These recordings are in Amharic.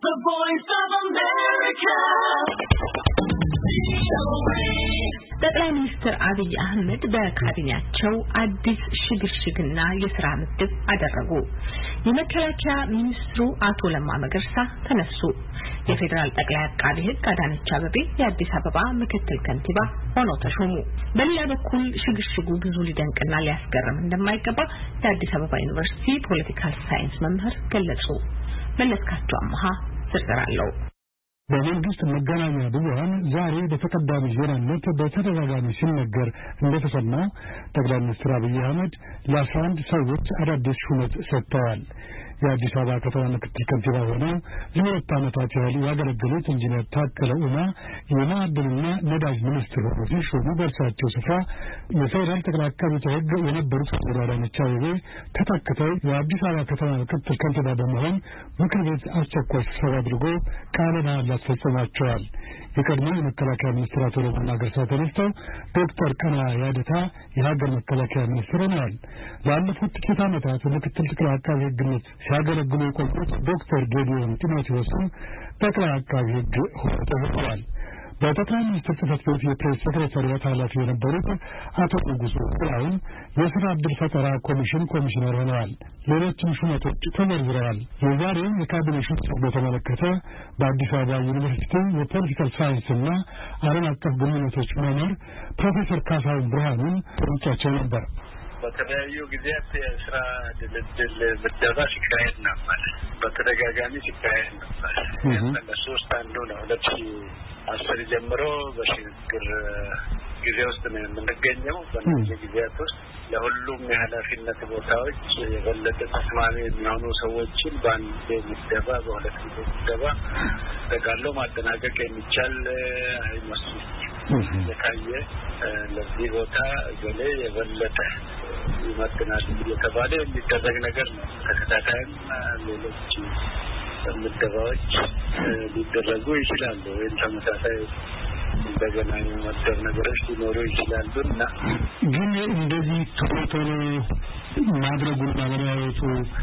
The Voice of America. ጠቅላይ ሚኒስትር አብይ አህመድ በካቢኔያቸው አዲስ ሽግሽግና የሥራ ምድብ አደረጉ። የመከላከያ ሚኒስትሩ አቶ ለማ መገርሳ ተነሱ። የፌደራል ጠቅላይ አቃቤ ሕግ አዳነች አቤቤ የአዲስ አበባ ምክትል ከንቲባ ሆነው ተሾሙ። በሌላ በኩል ሽግሽጉ ብዙ ሊደንቅና ሊያስገርም እንደማይገባ የአዲስ አበባ ዩኒቨርሲቲ ፖለቲካል ሳይንስ መምህር ገለጹ። መለስካቸው አማሃ ዝርዝር አለው። በመንግስት መገናኛ ብዙሃን ዛሬ በተቀዳሚ ዜናነት በተደጋጋሚ ሲነገር እንደተሰማው ጠቅላይ ሚኒስትር አብይ አህመድ ለ11 ሰዎች አዳዲስ ሹመት ሰጥተዋል። የአዲስ አበባ ከተማ ምክትል ከንቲባ ሆነው ለ2 ዓመታት ያህል ያገለገሉት ኢንጂነር ታከለ ኡማ የማዕድንና ነዳጅ ሚኒስትር ሆነው ሲሾሙ በእርሳቸው ስፍራ የፌደራል ጠቅላይ አቃቤ ሕግ የነበሩት አዳነች አቤቤ ተተክተው የአዲስ አበባ ከተማ ምክትል ከንቲባ በመሆን ምክር ቤት አስቸኳይ ስብሰባ አድርጎ ቃለ መሃላ ፈጽመዋል። የቀድሞ የመከላከያ ሚኒስትር አቶ ለማ መገርሳ ተነስተው ዶክተር ቀነዓ ያደታ የሀገር መከላከያ ሚኒስትር ሆነዋል። ላለፉት ጥቂት ዓመታት ምክትል ጠቅላይ አቃቤ ሕግነት ሲያገለግሉ የቆዩት ዶክተር ጌዲዮን ጢሞቴዎስም ጠቅላይ አቃቤ ሕግ ሆነው ተሾመዋል። በጠቅላይ ሚኒስትር ጽሕፈት ቤት የፕሬስ ሴክሬታሪያት ኃላፊ የነበሩት አቶ ንጉሱ ጥላሁን የሥራ ዕድል ፈጠራ ኮሚሽን ኮሚሽነር ሆነዋል። ሌሎችም ሹመቶች ተዘርዝረዋል። የዛሬውን የካቢኔ ሹመት በተመለከተ በአዲስ አበባ ዩኒቨርሲቲ የፖለቲካል ሳይንስና ዓለም አቀፍ ግንኙነቶች መምህር ፕሮፌሰር ካሳሁን ብርሃኑን ጠይቄያቸው ነበር። በተለያዩ ጊዜያት የስራ ድልድል ምደባ ሲካሄድ ነበር። በተደጋጋሚ ሲካሄድ ነበር። ለሶስት አንዱ ነው 2010 ጀምሮ በሽግግር ጊዜ ውስጥ ነው የምንገኘው። በእነዚህ ጊዜያት ውስጥ ለሁሉም የኃላፊነት ቦታዎች የበለጠ ተስማሚ የሚሆኑ ሰዎችን በአንድ ምደባ በሁለት ጊዜ ምደባ ተጋሎ ማጠናቀቅ የሚቻል አይመስልም። የታየ ለዚህ ቦታ ገሌ የበለጠ ይመጥናል እየተባለ የሚደረግ ነገር ነው። ተከታታይም ሌሎች ምደባዎች ሊደረጉ ይችላሉ ወይም ተመሳሳይ እንደገና የመደብ ነገሮች ሊኖሩ ይችላሉ እና ግን እንደዚህ ቶሎ ማድረጉና መለያየቱ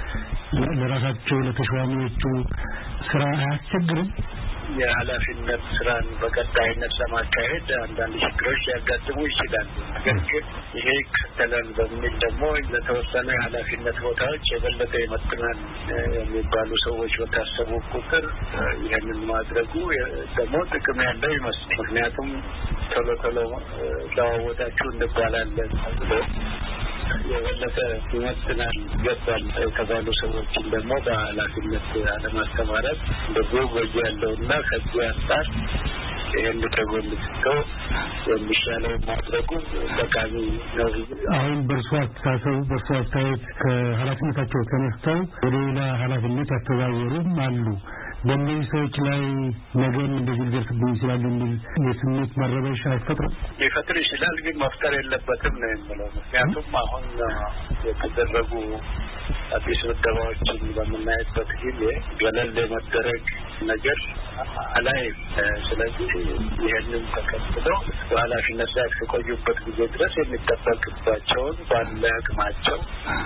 ለራሳቸው ለተሿሚዎቹ ስራ አያስቸግርም? የኃላፊነት ስራን በቀጣይነት ለማካሄድ አንዳንድ ችግሮች ሊያጋጥሙ ይችላሉ። ነገር ግን ይሄ ይከተላል በሚል ደግሞ ለተወሰነ የኃላፊነት ቦታዎች የበለጠ ይመጥናል የሚባሉ ሰዎች በታሰቡ ቁጥር ይህንን ማድረጉ ደግሞ ጥቅም ያለው ይመስል። ምክንያቱም ቶሎ ለዋወጣችሁ እንባላለን ብሎ የበለጠ ይመጥናል ይገባል የተባሉ ሰዎችን ደግሞ በኃላፊነት አለማስተማራት እንደዚህ ወጂ ያለውና ከዚህ አንጻር ይህን ተጎልተው የሚሻለው ማድረጉ ጠቃሚ ነው። አሁን በእርሷ አስተሳሰብ በእርሷ አስተያየት ከኃላፊነታቸው ተነስተው ወደ ሌላ ኃላፊነት ያስተዛወሩም አሉ። በእነዚህ ሰዎች ላይ ነገም እንደዚህ ሊደርስብኝ ይችላል የሚል የስሜት መረበሽ አይፈጥርም? ሊፈጥር ይችላል፣ ግን መፍጠር የለበትም ነው የምለው። ምክንያቱም አሁን የተደረጉ አዲስ ምደባዎችን በምናይበት ጊዜ ገለል የመደረግ ነገር አላይም። ስለዚህ ይህንን ተከትለው በኃላፊነት ላይ እስከቆዩበት ጊዜ ድረስ የሚጠበቅባቸውን ባለ አቅማቸው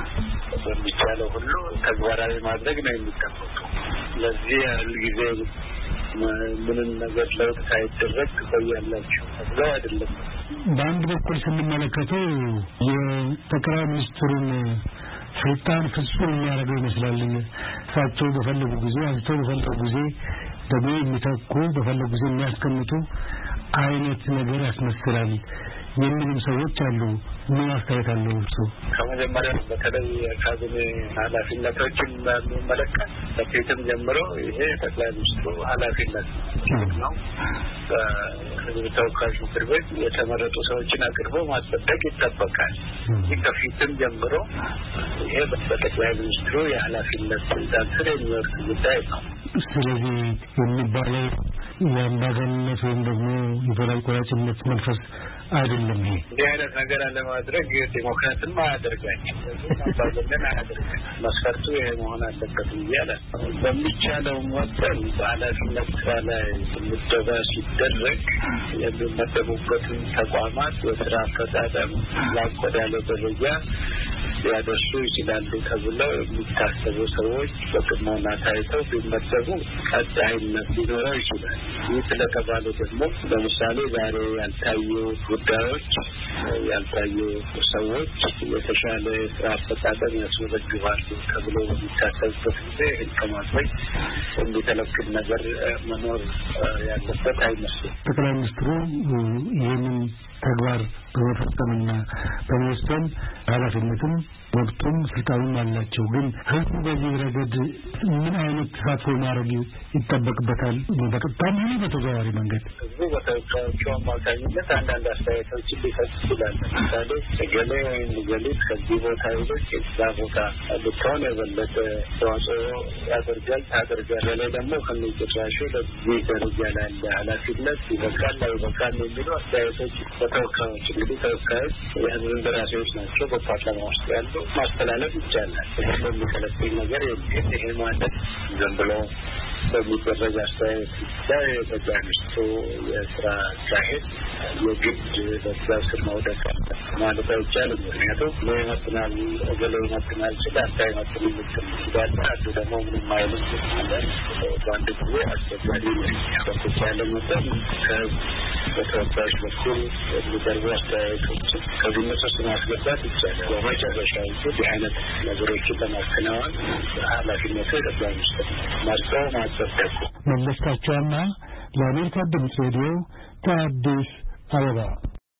በሚቻለው ሁሉ ተግባራዊ ማድረግ ነው የሚጠበቀው። ለዚህ ያህል ጊዜ ምንም ነገር ለውጥ ሳይደረግ ትቆያላችሁ ተብለው አይደለም። በአንድ በኩል ስንመለከተው የጠቅላይ ሚኒስትሩን ስልጣን ፍጹም የሚያደርገው ይመስላል። እሳቸው በፈለጉ ጊዜ አንስተው በፈለጉ ጊዜ ደግሞ የሚተኩ በፈለጉ ጊዜ የሚያስቀምጡ አይነት ነገር ያስመስላል የሚሉም ሰዎች አሉ። ምን አስተያየት አለው እርሱ? ከመጀመሪያ በተለይ ካቢኔ ኃላፊነቶችን በሚመለከት በፊትም ጀምሮ ይሄ ጠቅላይ ሚኒስትሩ ኃላፊነት ነው። በሕዝብ ተወካዮች ምክር ቤት የተመረጡ ሰዎችን አቅርቦ ማጸደቅ ይጠበቃል። ይህ ከፊትም ጀምሮ ይሄ በጠቅላይ ሚኒስትሩ የኃላፊነት ስልጣን ስር የሚወርድ ጉዳይ ነው። ስለዚህ የሚባለው የአምባገነንነት ወይም ደግሞ የበላይ ቆራጭነት መንፈስ አይደለም። ይሄ እንዲህ አይነት ነገር አለማድረግ ዲሞክራሲን አያደርጋችም፣ አምባገነን አያደርጋችም። መስፈርቱ ይሄ መሆን አለበት እያለ በሚቻለው መጠን በኃላፊነት ስራ ላይ ምደባ ሲደረግ የሚመደቡበትን ተቋማት የስራ አፈጻጸም ላቅ ወዳለ ደረጃ ሊያደርሱ ይችላሉ ተብለው የሚታሰቡ ሰዎች በጥሞና ታይተው ቢመደቡ ቀጣይነት ሊኖረው ይችላል። ይህ ስለተባለ ደግሞ ለምሳሌ ዛሬ ያልታዩ ጉዳዮች ያልታዩ ሰዎች የተሻለ ስራ አፈጻጸም ያስመዘግባሉ ተብሎ በሚታሰብበት ጊዜ ከማድረግ የሚከለክል ነገር መኖር ያለበት አይመስልም። ጠቅላይ ሚኒስትሩ ይህንን ተግባር በመፈጸምና በመወሰን ኃላፊነትም ወቅቱም ስልጣኑም አላቸው። ግን ህዝቡ በዚህ ረገድ ምን አይነት ተሳትፎ ማድረግ ይጠበቅበታል? በቀጥታም ሆነ በተዘዋዋሪ መንገድ ህዝቡ በተወካዮቹ አማካኝነት አንዳንድ አስተያየቶችን ሊሰጥ ይችላል። ለምሳሌ እገሌ ወይም እገሊት ከዚህ ቦታ ይልቅ እዛ ቦታ ብትሆን የበለጠ ተዋጽኦ ያደርጋል ታደርጋል። እገሌ ደግሞ ከሚጭራሹ ለዚህ ደረጃ ላለ ኃላፊነት ይበቃል አይበቃል የሚሉ አስተያየቶች በተወካዮች እንግዲህ ተወካዮች የህዝብ እንደራሴዎች ናቸው። በፓርላማ ውስጥ ያሉ ማስተላለፍ ይቻላል። ይሄን የሚከለክል ነገር የለም። ይሄ ማለት ዝም ብሎ በሚደረግ አስተያየት ላይ የጠቅላይ ሚኒስትሩ የስራ አካሄድ የግድ በዛ ስር መውደቅ ማለት አይቻልም። ምክንያቱም ይመጥናል እገሌ ይመጥናል ይችላል አንተ አይመጥንም ይችላል አንዱ ደግሞ ምንም አይልም ማለት በአንድ ጊዜ አስቸጋሪ ነው። በተቻለ መጠን በተወካዮች በኩል የሚቀርቡ አስተያየቶችን ከግምት ውስጥ ማስገባት ይቻላል። በመጨረሻ እንግዲህ አይነት ነገሮችን ለማከናወን ኃላፊነቱ የጠቅላይ ሚኒስትር መርጠው ማጸደቁ። መለስካቸውና ለአሜሪካ ድምፅ ሬዲዮ ከአዲስ አበባ